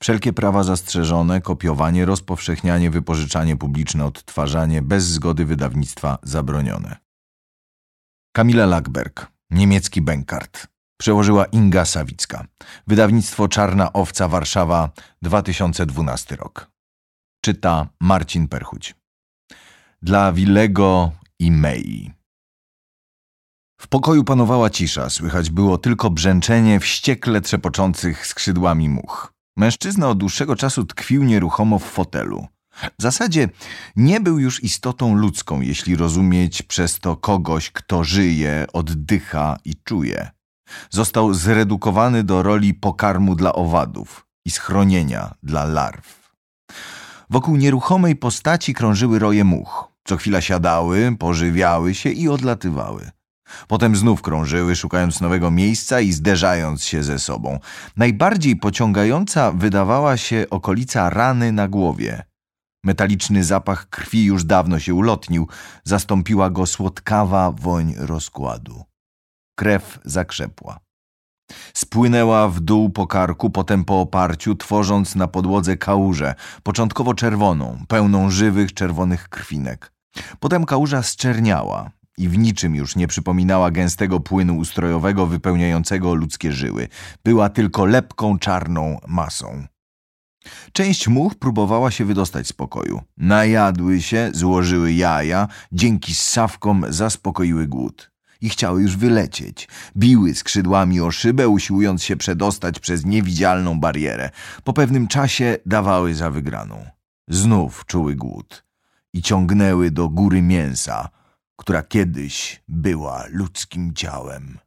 Wszelkie prawa zastrzeżone, kopiowanie, rozpowszechnianie, wypożyczanie publiczne, odtwarzanie bez zgody wydawnictwa zabronione. Kamila Lackberg, niemiecki bękart. Przełożyła Inga Sawicka. Wydawnictwo Czarna Owca, Warszawa, 2012 rok. Czyta Marcin Perchuć. Dla Willego i Mei. W pokoju panowała cisza, słychać było tylko brzęczenie wściekle trzepoczących skrzydłami much. Mężczyzna od dłuższego czasu tkwił nieruchomo w fotelu. W zasadzie nie był już istotą ludzką, jeśli rozumieć przez to kogoś, kto żyje, oddycha i czuje. Został zredukowany do roli pokarmu dla owadów i schronienia dla larw. Wokół nieruchomej postaci krążyły roje much. Co chwila siadały, pożywiały się i odlatywały. Potem znów krążyły, szukając nowego miejsca i zderzając się ze sobą. Najbardziej pociągająca wydawała się okolica rany na głowie. Metaliczny zapach krwi już dawno się ulotnił. Zastąpiła go słodkawa woń rozkładu. Krew zakrzepła. Spłynęła w dół po karku, potem po oparciu, tworząc na podłodze kałużę, początkowo czerwoną, pełną żywych, czerwonych krwinek. Potem kałuża zczerniała i w niczym już nie przypominała gęstego płynu ustrojowego wypełniającego ludzkie żyły. Była tylko lepką, czarną masą. Część much próbowała się wydostać z pokoju. Najadły się, złożyły jaja, dzięki ssawkom zaspokoiły głód. I chciały już wylecieć. Biły skrzydłami o szybę, usiłując się przedostać przez niewidzialną barierę. Po pewnym czasie dawały za wygraną. Znów czuły głód i ciągnęły do góry mięsa, która kiedyś była ludzkim ciałem.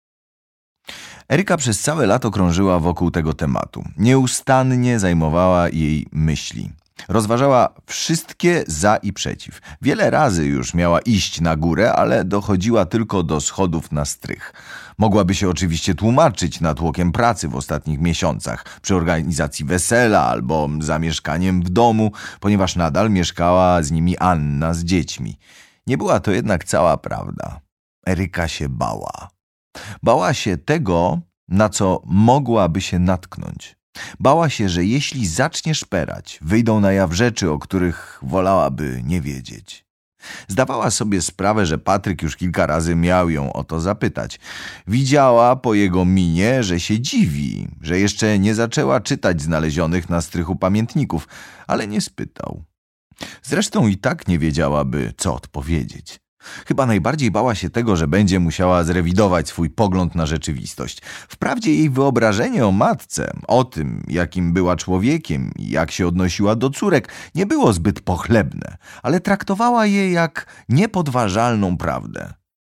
Eryka przez całe lato krążyła wokół tego tematu. Nieustannie zajmowała jej myśli. Rozważała wszystkie za i przeciw. Wiele razy już miała iść na górę, ale dochodziła tylko do schodów na strych. Mogłaby się oczywiście tłumaczyć natłokiem pracy w ostatnich miesiącach, przy organizacji wesela albo zamieszkaniem w domu, ponieważ nadal mieszkała z nimi Anna z dziećmi. Nie była to jednak cała prawda. Eryka się bała. Bała się tego, na co mogłaby się natknąć. Bała się, że jeśli zacznie szperać, wyjdą na jaw rzeczy, o których wolałaby nie wiedzieć. Zdawała sobie sprawę, że Patryk już kilka razy miał ją o to zapytać. Widziała po jego minie, że się dziwi, że jeszcze nie zaczęła czytać znalezionych na strychu pamiętników, ale nie spytał. Zresztą i tak nie wiedziałaby, co odpowiedzieć. Chyba najbardziej bała się tego, że będzie musiała zrewidować swój pogląd na rzeczywistość. Wprawdzie jej wyobrażenie o matce, o tym, jakim była człowiekiem i jak się odnosiła do córek, nie było zbyt pochlebne, ale traktowała je jak niepodważalną prawdę.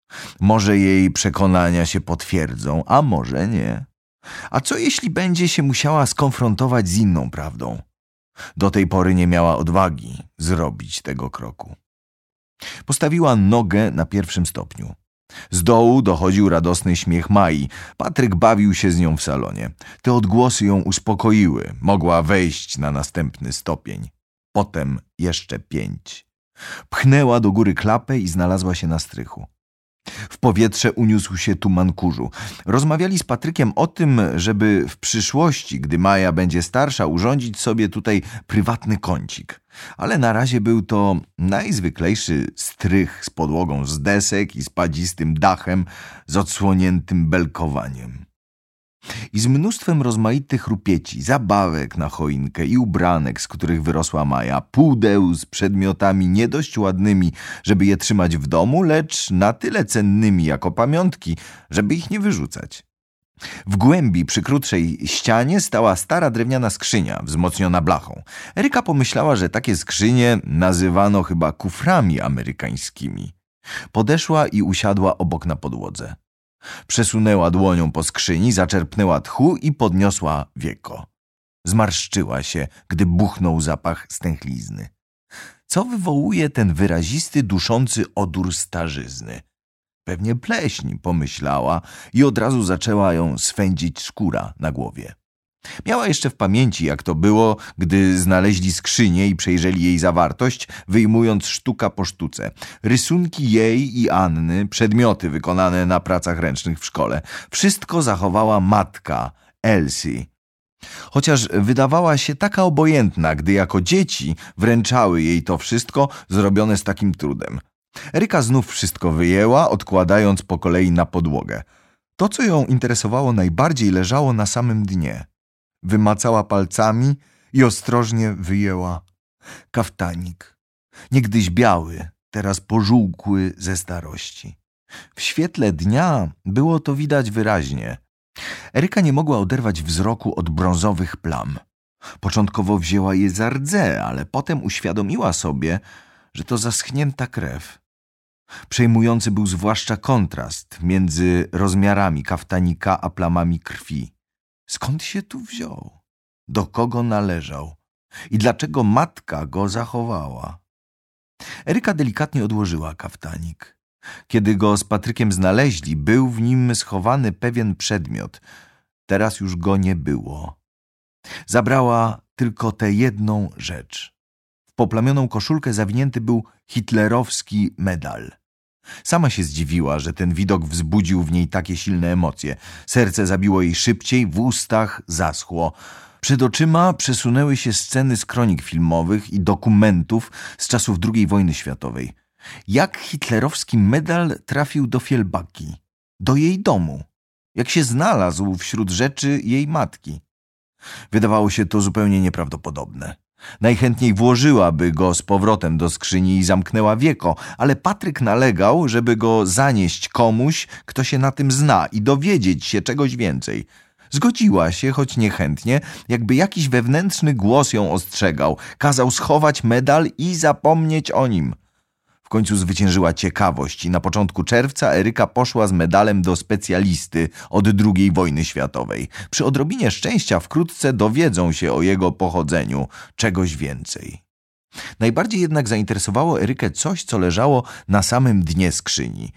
Może jej przekonania się potwierdzą, a może nie. A co jeśli będzie się musiała skonfrontować z inną prawdą? Do tej pory nie miała odwagi zrobić tego kroku. Postawiła nogę na pierwszym stopniu. Z dołu dochodził radosny śmiech Mai. Patryk bawił się z nią w salonie. Te odgłosy ją uspokoiły. Mogła wejść na następny stopień. Potem jeszcze 5. Pchnęła do góry klapę i znalazła się na strychu. W powietrze uniósł się tuman kurzu. Rozmawiali z Patrykiem o tym, żeby w przyszłości, gdy Maja będzie starsza, urządzić sobie tutaj prywatny kącik. Ale na razie był to najzwyklejszy strych z podłogą z desek i spadzistym dachem z odsłoniętym belkowaniem. I z mnóstwem rozmaitych rupieci, zabawek na choinkę i ubranek, z których wyrosła Maja, pudeł z przedmiotami nie dość ładnymi, żeby je trzymać w domu, lecz na tyle cennymi jako pamiątki, żeby ich nie wyrzucać. W głębi przy krótszej ścianie stała stara drewniana skrzynia, wzmocniona blachą. Eryka pomyślała, że takie skrzynie nazywano chyba kuframi amerykańskimi. Podeszła i usiadła obok na podłodze. Przesunęła dłonią po skrzyni, zaczerpnęła tchu i podniosła wieko. Zmarszczyła się, gdy buchnął zapach stęchlizny. Co wywołuje ten wyrazisty, duszący odór starzyzny? Pewnie pleśń, pomyślała i od razu zaczęła ją swędzić skóra na głowie. Miała jeszcze w pamięci, jak to było, gdy znaleźli skrzynię i przejrzeli jej zawartość, wyjmując sztuka po sztuce. Rysunki jej i Anny, przedmioty wykonane na pracach ręcznych w szkole. Wszystko zachowała matka, Elsie. chociaż wydawała się taka obojętna, gdy jako dzieci wręczały jej to wszystko zrobione z takim trudem. Eryka znów wszystko wyjęła, odkładając po kolei na podłogę. To, co ją interesowało najbardziej, leżało na samym dnie. Wymacała palcami i ostrożnie wyjęła kaftanik. Niegdyś biały, teraz pożółkły ze starości. W świetle dnia było to widać wyraźnie. Eryka nie mogła oderwać wzroku od brązowych plam. Początkowo wzięła je za rdze, ale potem uświadomiła sobie, że to zaschnięta krew. Przejmujący był zwłaszcza kontrast między rozmiarami kaftanika a plamami krwi. Skąd się tu wziął? Do kogo należał? I dlaczego matka go zachowała? Eryka delikatnie odłożyła kaftanik. Kiedy go z Patrykiem znaleźli, był w nim schowany pewien przedmiot. Teraz już go nie było. Zabrała tylko tę jedną rzecz. W poplamioną koszulkę zawinięty był hitlerowski medal. Sama się zdziwiła, że ten widok wzbudził w niej takie silne emocje. Serce zabiło jej szybciej, w ustach zaschło. Przed oczyma przesunęły się sceny z kronik filmowych i dokumentów z czasów II wojny światowej. Jak hitlerowski medal trafił do Fielbaki, do jej domu, jak się znalazł wśród rzeczy jej matki. Wydawało się to zupełnie nieprawdopodobne. Najchętniej włożyłaby go z powrotem do skrzyni i zamknęła wieko, ale Patryk nalegał, żeby go zanieść komuś, kto się na tym zna i dowiedzieć się czegoś więcej. Zgodziła się, choć niechętnie, jakby jakiś wewnętrzny głos ją ostrzegał. Kazał schować medal i zapomnieć o nim. W końcu zwyciężyła ciekawość i na początku czerwca Eryka poszła z medalem do specjalisty od II wojny światowej. Przy odrobinie szczęścia wkrótce dowiedzą się o jego pochodzeniu, czegoś więcej. Najbardziej jednak zainteresowało Erykę coś, co leżało na samym dnie skrzyni.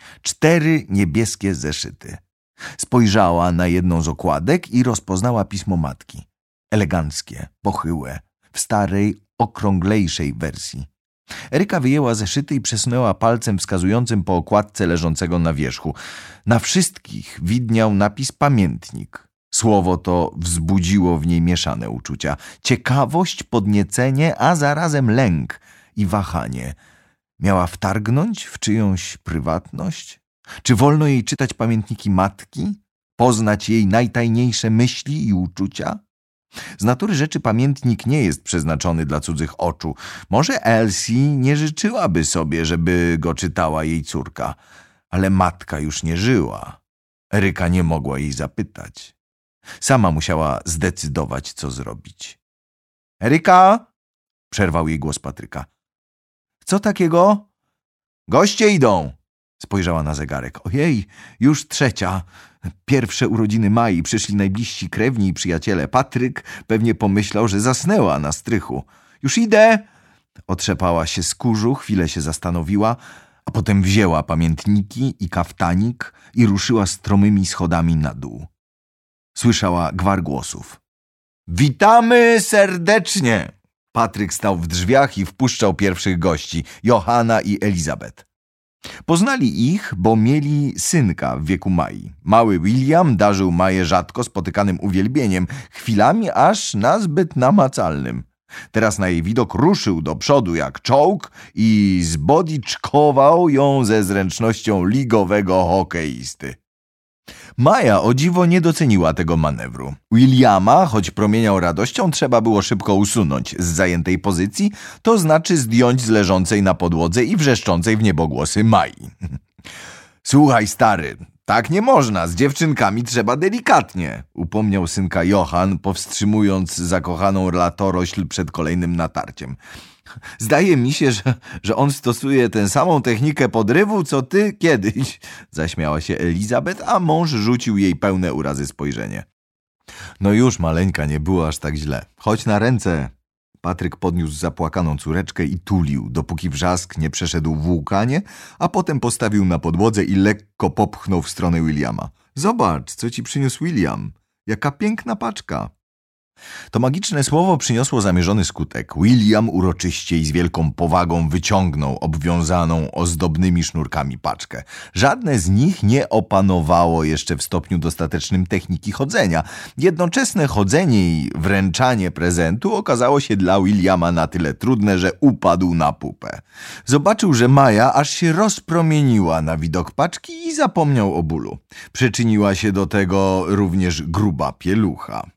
4 niebieskie zeszyty. Spojrzała na jedną z okładek i rozpoznała pismo matki. Eleganckie, pochyłe, w starej, okrąglejszej wersji. Eryka wyjęła zeszyty i przesunęła palcem wskazującym po okładce leżącego na wierzchu. Na wszystkich widniał napis pamiętnik. Słowo to wzbudziło w niej mieszane uczucia. Ciekawość, podniecenie, a zarazem lęk i wahanie. Miała wtargnąć w czyjąś prywatność? Czy wolno jej czytać pamiętniki matki? Poznać jej najtajniejsze myśli i uczucia? Z natury rzeczy pamiętnik nie jest przeznaczony dla cudzych oczu. Może Elsie nie życzyłaby sobie, żeby go czytała jej córka, ale matka już nie żyła. Eryka nie mogła jej zapytać. Sama musiała zdecydować, co zrobić. Eryka! Przerwał jej głos Patryka. Co takiego? Goście idą! Spojrzała na zegarek. Ojej, już 3. Pierwsze urodziny Mai, przyszli najbliżsi krewni i przyjaciele. Patryk pewnie pomyślał, że zasnęła na strychu. Już idę! Otrzepała się z kurzu, chwilę się zastanowiła, a potem wzięła pamiętniki i kaftanik i ruszyła stromymi schodami na dół. Słyszała gwar głosów. Witamy serdecznie! Patryk stał w drzwiach i wpuszczał pierwszych gości, Johana i Elizabeth. Poznali ich, bo mieli synka w wieku Mai. Mały William darzył Maję rzadko spotykanym uwielbieniem, chwilami aż nazbyt namacalnym. Teraz na jej widok ruszył do przodu jak czołg i zbodiczkował ją ze zręcznością ligowego hokeisty. Maja o dziwo nie doceniła tego manewru. Williama, choć promieniał radością, trzeba było szybko usunąć z zajętej pozycji, to znaczy zdjąć z leżącej na podłodze i wrzeszczącej w niebogłosy Mai. Słuchaj, stary, tak nie można, z dziewczynkami trzeba delikatnie, upomniał synka Johan, powstrzymując zakochaną latorośl przed kolejnym natarciem. Zdaje mi się, że on stosuje tę samą technikę podrywu, co ty kiedyś, zaśmiała się Elizabeth, a mąż rzucił jej pełne urazy spojrzenie. No już, maleńka, nie było aż tak źle. Chodź na ręce. Patryk podniósł zapłakaną córeczkę i tulił, dopóki wrzask nie przeszedł w łkanie, a potem postawił na podłodze i lekko popchnął w stronę Williama. Zobacz, co ci przyniósł William. Jaka piękna paczka. To magiczne słowo przyniosło zamierzony skutek. William uroczyście i z wielką powagą wyciągnął obwiązaną ozdobnymi sznurkami paczkę. Żadne z nich nie opanowało jeszcze w stopniu dostatecznym techniki chodzenia. Jednoczesne chodzenie i wręczanie prezentu okazało się dla Williama na tyle trudne, że upadł na pupę. Zobaczył, że Maja aż się rozpromieniła na widok paczki i zapomniał o bólu. Przyczyniła się do tego również gruba pielucha.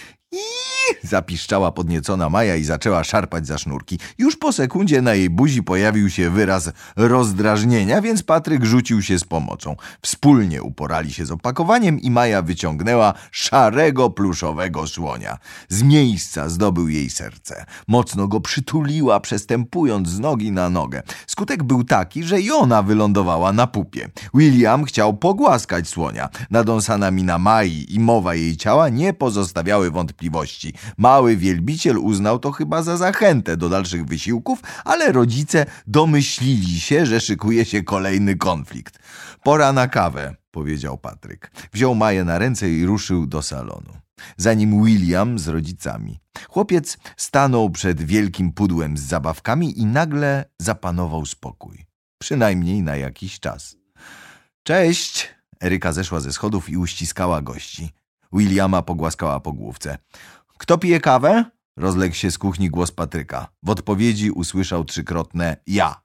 Zapiszczała podniecona Maja i zaczęła szarpać za sznurki. Już po sekundzie na jej buzi pojawił się wyraz rozdrażnienia, więc Patryk rzucił się z pomocą. Wspólnie uporali się z opakowaniem i Maja wyciągnęła szarego pluszowego słonia. Z miejsca zdobył jej serce. Mocno go przytuliła, przestępując z nogi na nogę. Skutek był taki, że i ona wylądowała na pupie. William chciał pogłaskać słonia. Nadąsana mina Mai i mowa jej ciała nie pozostawiały wątpliwości. Mały wielbiciel uznał to chyba za zachętę do dalszych wysiłków, ale rodzice domyślili się, że szykuje się kolejny konflikt. Pora na kawę, powiedział Patryk. Wziął Maję na ręce i ruszył do salonu. Za nim William z rodzicami. Chłopiec stanął przed wielkim pudłem z zabawkami i nagle zapanował spokój. Przynajmniej na jakiś czas. Cześć! Eryka zeszła ze schodów i uściskała gości. Williama pogłaskała po główce. Kto pije kawę? Rozległ się z kuchni głos Patryka. W odpowiedzi usłyszał trzykrotne ja.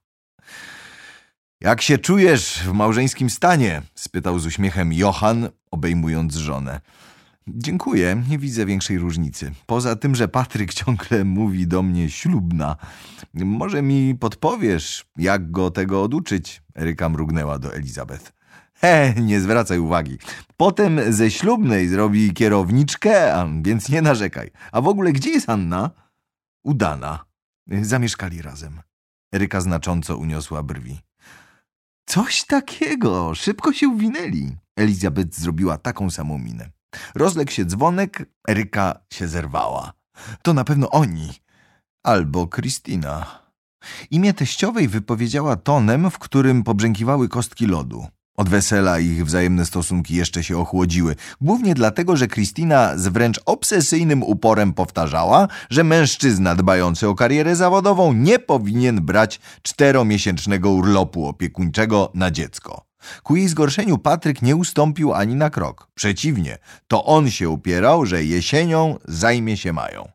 Jak się czujesz w małżeńskim stanie? Spytał z uśmiechem Johann, obejmując żonę. Dziękuję, nie widzę większej różnicy. Poza tym, że Patryk ciągle mówi do mnie ślubna. Może mi podpowiesz, jak go tego oduczyć? Eryka mrugnęła do Elizabeth. Nie zwracaj uwagi. Potem ze ślubnej zrobi kierowniczkę, więc nie narzekaj. A w ogóle gdzie jest Anna? Udana. Zamieszkali razem. Eryka znacząco uniosła brwi. Coś takiego. Szybko się uwinęli. Elizabeth zrobiła taką samą minę. Rozległ się dzwonek, Eryka się zerwała. To na pewno oni. Albo Krystyna. Imię teściowej wypowiedziała tonem, w którym pobrzękiwały kostki lodu. Od wesela ich wzajemne stosunki jeszcze się ochłodziły. Głównie dlatego, że Krystyna z wręcz obsesyjnym uporem powtarzała, że mężczyzna dbający o karierę zawodową nie powinien brać 4-miesięcznego urlopu opiekuńczego na dziecko. Ku jej zgorszeniu Patryk nie ustąpił ani na krok. Przeciwnie, to on się upierał, że jesienią zajmie się Mają.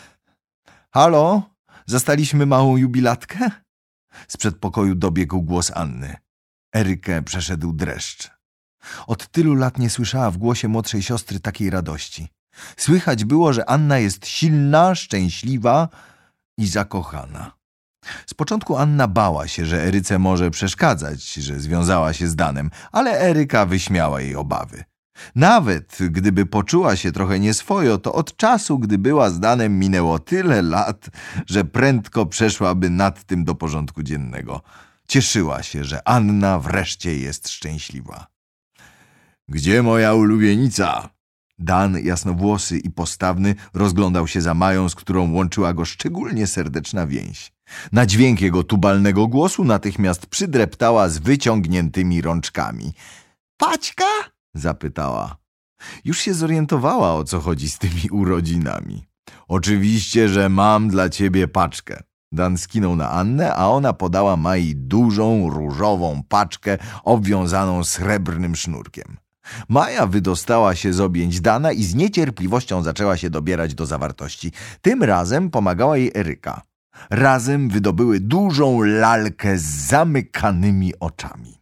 Halo? Zastaliśmy małą jubilatkę? Z przedpokoju dobiegł głos Anny. Erykę przeszedł dreszcz. Od tylu lat nie słyszała w głosie młodszej siostry takiej radości. Słychać było, że Anna jest silna, szczęśliwa i zakochana. Z początku Anna bała się, że Eryce może przeszkadzać, że związała się z Danem, ale Eryka wyśmiała jej obawy. Nawet gdyby poczuła się trochę nieswojo, to od czasu, gdy była z Danem, minęło tyle lat, że prędko przeszłaby nad tym do porządku dziennego. Cieszyła się, że Anna wreszcie jest szczęśliwa. Gdzie moja ulubienica? Dan, jasnowłosy i postawny, rozglądał się za Mają, z którą łączyła go szczególnie serdeczna więź. Na dźwięk jego tubalnego głosu natychmiast przydreptała z wyciągniętymi rączkami. Paćka? Zapytała. Już się zorientowała, o co chodzi z tymi urodzinami. Oczywiście, że mam dla ciebie paczkę. Dan skinął na Annę, a ona podała Mai dużą, różową paczkę obwiązaną srebrnym sznurkiem. Maja wydostała się z objęć Dana i z niecierpliwością zaczęła się dobierać do zawartości. Tym razem pomagała jej Eryka. Razem wydobyły dużą lalkę z zamykanymi oczami.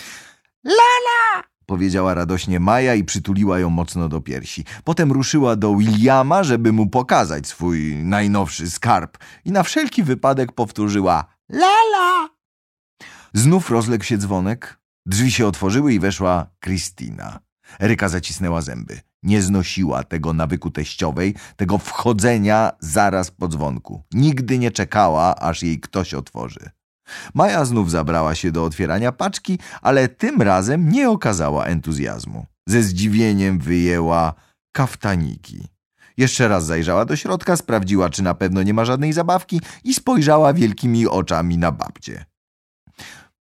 Lala! Powiedziała radośnie Maja i przytuliła ją mocno do piersi. Potem ruszyła do Williama, żeby mu pokazać swój najnowszy skarb i na wszelki wypadek powtórzyła Lala! Znów rozległ się dzwonek, drzwi się otworzyły i weszła Krystyna. Eryka zacisnęła zęby. Nie znosiła tego nawyku teściowej, tego wchodzenia zaraz po dzwonku. Nigdy nie czekała, aż jej ktoś otworzy. Maja znów zabrała się do otwierania paczki, ale tym razem nie okazała entuzjazmu. Ze zdziwieniem wyjęła kaftaniki. Jeszcze raz zajrzała do środka, sprawdziła, czy na pewno nie ma żadnej zabawki i spojrzała wielkimi oczami na babcię.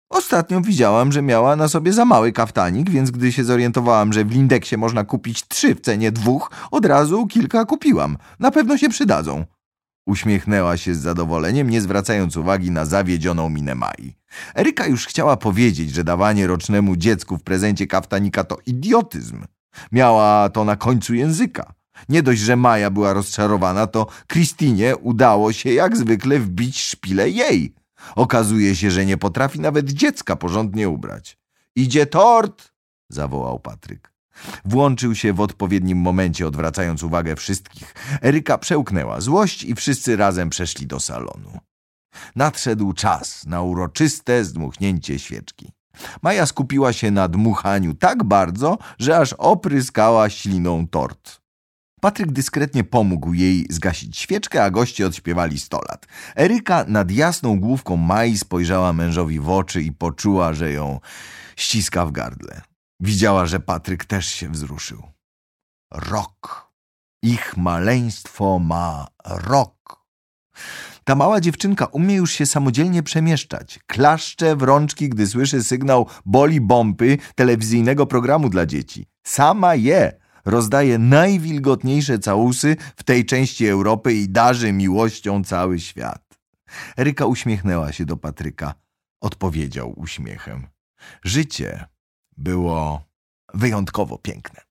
Ostatnio widziałam, że miała na sobie za mały kaftanik, więc gdy się zorientowałam, że w Lindeksie można kupić 3 w cenie 2, od razu kilka kupiłam. Na pewno się przydadzą. Uśmiechnęła się z zadowoleniem, nie zwracając uwagi na zawiedzioną minę Mai. Eryka już chciała powiedzieć, że dawanie rocznemu dziecku w prezencie kaftanika to idiotyzm. Miała to na końcu języka. Nie dość, że Maja była rozczarowana, to Krystynie udało się jak zwykle wbić szpilę jej. Okazuje się, że nie potrafi nawet dziecka porządnie ubrać. Idzie tort! Zawołał Patryk. Włączył się w odpowiednim momencie, odwracając uwagę wszystkich. Eryka przełknęła złość i wszyscy razem przeszli do salonu. Nadszedł czas na uroczyste zdmuchnięcie świeczki. Maja skupiła się na dmuchaniu tak bardzo, że aż opryskała śliną tort. Patryk dyskretnie pomógł jej zgasić świeczkę, a goście odśpiewali 100 lat. Eryka nad jasną główką Mai spojrzała mężowi w oczy i poczuła, że ją ściska w gardle. Widziała, że Patryk też się wzruszył. Rok. Ich maleństwo ma rok. Ta mała dziewczynka umie już się samodzielnie przemieszczać. Klaszcze w rączki, gdy słyszy sygnał boli bomby telewizyjnego programu dla dzieci. Sama je. Rozdaje najwilgotniejsze całusy w tej części Europy i darzy miłością cały świat. Eryka uśmiechnęła się do Patryka. Odpowiedział uśmiechem. Życie było wyjątkowo piękne.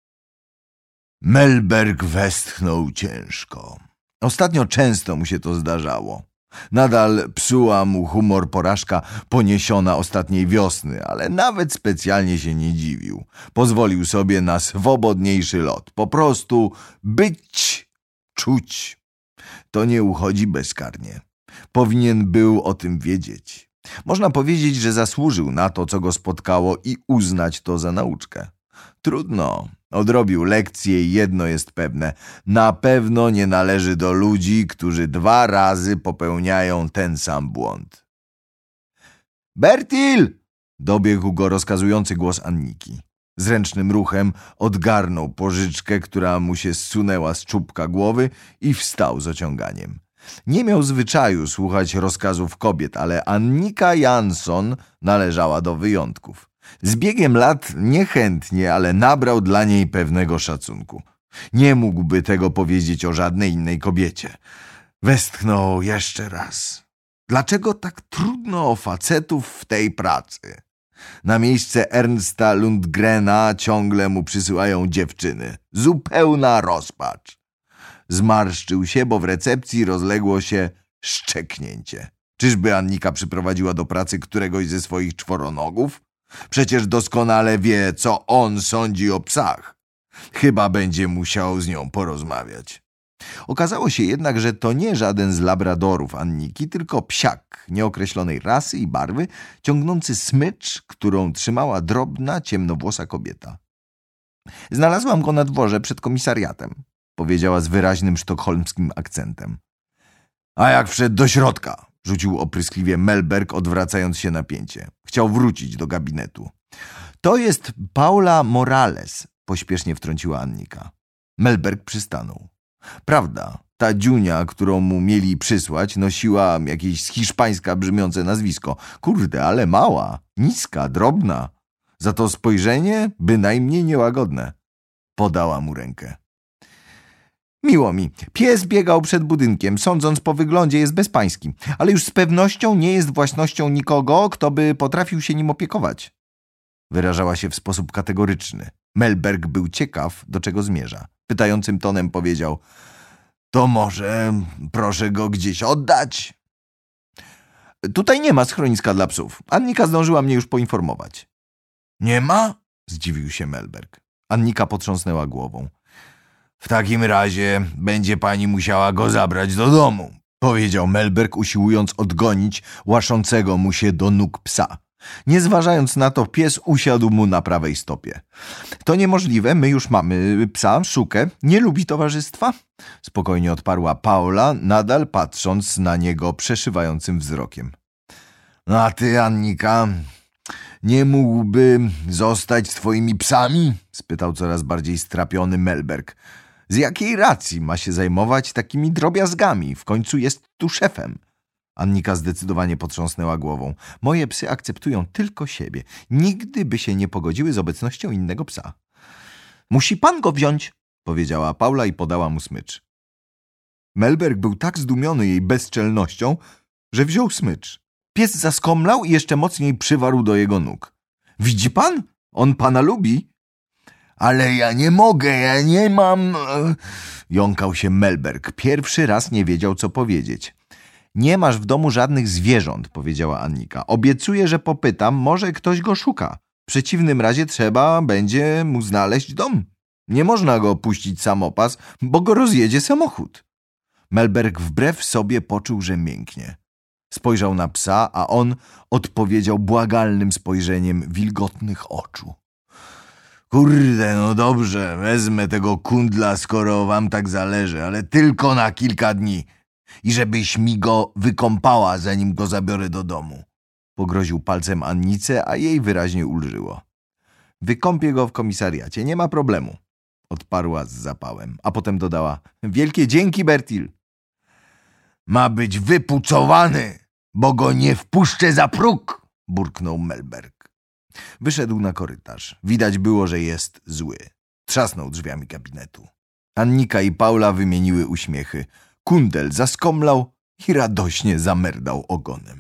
Melberg westchnął ciężko. Ostatnio często mu się to zdarzało. Nadal psuła mu humor porażka poniesiona ostatniej wiosny, ale nawet specjalnie się nie dziwił. Pozwolił sobie na swobodniejszy lot. Po prostu być, czuć. To nie uchodzi bezkarnie. Powinien był o tym wiedzieć. Można powiedzieć, że zasłużył na to, co go spotkało i uznać to za nauczkę. Trudno. Odrobił lekcję i jedno jest pewne. Na pewno nie należy do ludzi, którzy 2 razy popełniają ten sam błąd. Bertil! Dobiegł go rozkazujący głos Anniki. Zręcznym ruchem odgarnął pożyczkę, która mu się zsunęła z czubka głowy i wstał z ociąganiem. Nie miał zwyczaju słuchać rozkazów kobiet, ale Annika Jansson należała do wyjątków. Z biegiem lat niechętnie, ale nabrał dla niej pewnego szacunku. Nie mógłby tego powiedzieć o żadnej innej kobiecie. Westchnął jeszcze raz. Dlaczego tak trudno o facetów w tej pracy? Na miejsce Ernsta Lundgrena ciągle mu przysyłają dziewczyny. Zupełna rozpacz. Zmarszczył się, bo w recepcji rozległo się szczeknięcie. Czyżby Annika przyprowadziła do pracy któregoś ze swoich czworonogów? Przecież doskonale wie, co on sądzi o psach. Chyba będzie musiał z nią porozmawiać. Okazało się jednak, że to nie żaden z labradorów Anniki, tylko psiak nieokreślonej rasy i barwy, ciągnący smycz, którą trzymała drobna, ciemnowłosa kobieta. Znalazłam go na dworze przed komisariatem, powiedziała z wyraźnym sztokholmskim akcentem. A jak wszedł do środka? Rzucił opryskliwie Melberg, odwracając się na pięcie. Chciał wrócić do gabinetu. To jest Paula Morales, pośpiesznie wtrąciła Annika. Melberg przystanął. Prawda, ta dziunia, którą mu mieli przysłać, nosiła jakieś z hiszpańska brzmiące nazwisko. Kurde, ale mała, niska, drobna. Za to spojrzenie bynajmniej niełagodne. Podała mu rękę. Miło mi. Pies biegał przed budynkiem. Sądząc po wyglądzie jest bezpański. Ale już z pewnością nie jest własnością nikogo, kto by potrafił się nim opiekować. Wyrażała się w sposób kategoryczny. Melberg był ciekaw, do czego zmierza. Pytającym tonem powiedział: to może proszę go gdzieś oddać? Tutaj nie ma schroniska dla psów. Annika zdążyła mnie już poinformować. Nie ma? Zdziwił się Melberg. Annika potrząsnęła głową. W takim razie będzie pani musiała go zabrać do domu, powiedział Melberg, usiłując odgonić łaszącego mu się do nóg psa. Nie zważając na to, pies usiadł mu na prawej stopie. To niemożliwe, my już mamy psa, Szukę. Nie lubi towarzystwa? Spokojnie odparła Paula, nadal patrząc na niego przeszywającym wzrokiem. No a ty, Annika, nie mógłby zostać z twoimi psami? Spytał coraz bardziej strapiony Melberg. Z jakiej racji ma się zajmować takimi drobiazgami? W końcu jest tu szefem. Annika zdecydowanie potrząsnęła głową. Moje psy akceptują tylko siebie. Nigdy by się nie pogodziły z obecnością innego psa. Musi pan go wziąć, powiedziała Paula i podała mu smycz. Melberg był tak zdumiony jej bezczelnością, że wziął smycz. Pies zaskomlał i jeszcze mocniej przywarł do jego nóg. Widzi pan? On pana lubi. Ale ja nie mogę, ja nie mam... Jąkał się Melberg. Pierwszy raz nie wiedział, co powiedzieć. Nie masz w domu żadnych zwierząt, powiedziała Annika. Obiecuję, że popytam, może ktoś go szuka. W przeciwnym razie trzeba będzie mu znaleźć dom. Nie można go puścić samopas, bo go rozjedzie samochód. Melberg wbrew sobie poczuł, że mięknie. Spojrzał na psa, a on odpowiedział błagalnym spojrzeniem wilgotnych oczu. Kurde, no dobrze, wezmę tego kundla, skoro wam tak zależy, ale tylko na kilka dni. I żebyś mi go wykąpała, zanim go zabiorę do domu. Pogroził palcem Annice, a jej wyraźnie ulżyło. Wykąpię go w komisariacie, nie ma problemu. Odparła z zapałem, a potem dodała. Wielkie dzięki, Bertil. Ma być wypucowany, bo go nie wpuszczę za próg, burknął Melberg. Wyszedł na korytarz. Widać było, że jest zły. Trzasnął drzwiami gabinetu. Annika i Paula wymieniły uśmiechy. Kundel zaskomlał i radośnie zamerdał ogonem.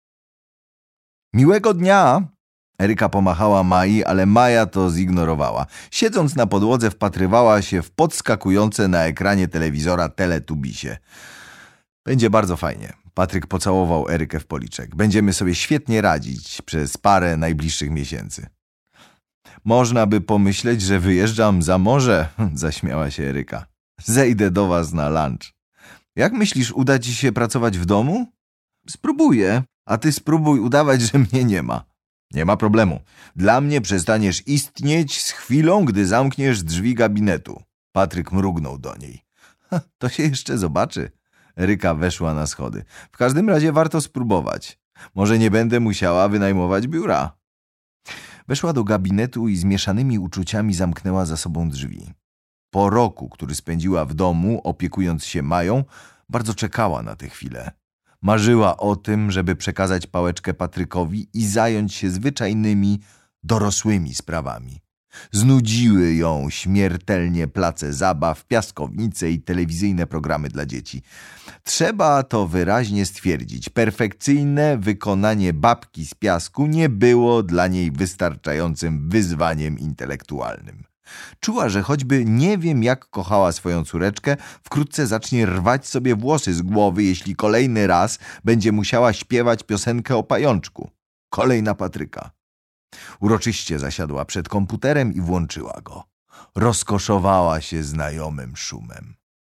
Miłego dnia! Eryka pomachała Mai, ale Maja to zignorowała. Siedząc na podłodze wpatrywała się w podskakujące na ekranie telewizora Teletubisie. Będzie bardzo fajnie. Patryk pocałował Erykę w policzek. Będziemy sobie świetnie radzić przez parę najbliższych miesięcy. Można by pomyśleć, że wyjeżdżam za morze, zaśmiała się Eryka. Zejdę do was na lunch. Jak myślisz, uda ci się pracować w domu? Spróbuję, a ty spróbuj udawać, że mnie nie ma. Nie ma problemu. Dla mnie przestaniesz istnieć z chwilą, gdy zamkniesz drzwi gabinetu. Patryk mrugnął do niej. To się jeszcze zobaczy. Eryka weszła na schody. W każdym razie warto spróbować. Może nie będę musiała wynajmować biura. Weszła do gabinetu i z mieszanymi uczuciami zamknęła za sobą drzwi. Po roku, który spędziła w domu, opiekując się Mają, bardzo czekała na tę chwilę. Marzyła o tym, żeby przekazać pałeczkę Patrykowi i zająć się zwyczajnymi, dorosłymi sprawami. Znudziły ją śmiertelnie place zabaw, piaskownice i telewizyjne programy dla dzieci. Trzeba to wyraźnie stwierdzić. Perfekcyjne wykonanie babki z piasku nie było dla niej wystarczającym wyzwaniem intelektualnym. Czuła, że choćby nie wiem jak kochała swoją córeczkę, wkrótce zacznie rwać sobie włosy z głowy, jeśli kolejny raz będzie musiała śpiewać piosenkę o pajączku. Kolej na Patryka. Uroczyście zasiadła przed komputerem i włączyła go. Rozkoszowała się znajomym szumem.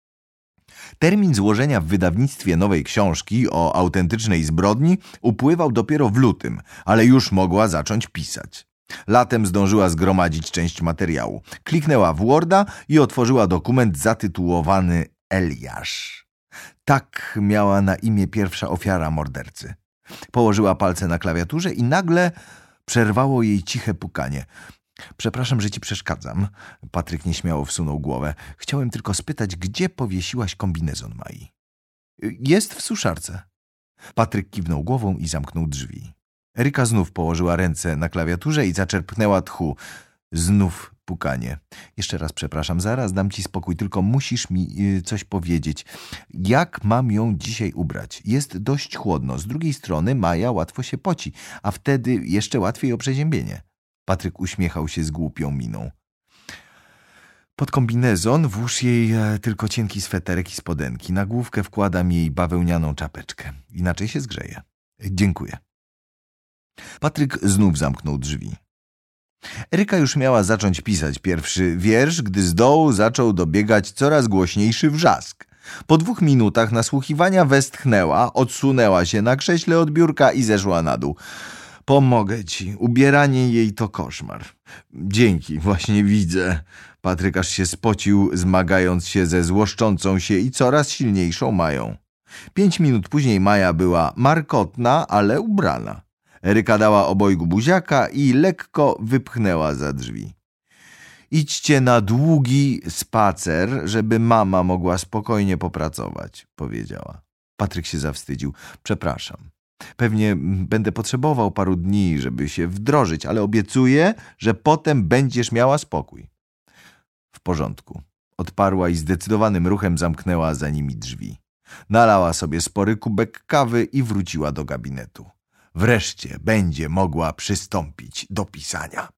Termin złożenia w wydawnictwie nowej książki o autentycznej zbrodni upływał dopiero w lutym, ale już mogła zacząć pisać. Latem zdążyła zgromadzić część materiału. Kliknęła w Worda i otworzyła dokument zatytułowany Eliasz. Tak miała na imię pierwsza ofiara mordercy. Położyła palce na klawiaturze i nagle przerwało jej ciche pukanie. Przepraszam, że ci przeszkadzam. Patryk nieśmiało wsunął głowę. Chciałem tylko spytać, gdzie powiesiłaś kombinezon Mai? Jest w suszarce. Patryk kiwnął głową i zamknął drzwi. Eryka znów położyła ręce na klawiaturze i zaczerpnęła tchu. Znów pukanie. Jeszcze raz przepraszam, zaraz dam ci spokój, tylko musisz mi coś powiedzieć. Jak mam ją dzisiaj ubrać? Jest dość chłodno. Z drugiej strony Maja łatwo się poci, a wtedy jeszcze łatwiej o przeziębienie. Patryk uśmiechał się z głupią miną. Pod kombinezon włóż jej tylko cienki sweterek i spodenki. Na główkę wkładam jej bawełnianą czapeczkę. Inaczej się zgrzeje. Dziękuję. Patryk znów zamknął drzwi. Eryka już miała zacząć pisać pierwszy wiersz, gdy z dołu zaczął dobiegać coraz głośniejszy wrzask. Po 2 minutach nasłuchiwania westchnęła, odsunęła się na krześle od biurka i zeszła na dół. Pomogę ci. Ubieranie jej to koszmar. Dzięki, właśnie widzę. Patryk aż się spocił, zmagając się ze złoszczącą się i coraz silniejszą Mają. 5 minut później Maja była markotna, ale ubrana. Eryka dała obojgu buziaka i lekko wypchnęła za drzwi. Idźcie na długi spacer, żeby mama mogła spokojnie popracować, powiedziała. Patryk się zawstydził. Przepraszam. Pewnie będę potrzebował paru dni, żeby się wdrożyć, ale obiecuję, że potem będziesz miała spokój. W porządku. Odparła i zdecydowanym ruchem zamknęła za nimi drzwi. Nalała sobie spory kubek kawy i wróciła do gabinetu. Wreszcie będzie mogła przystąpić do pisania.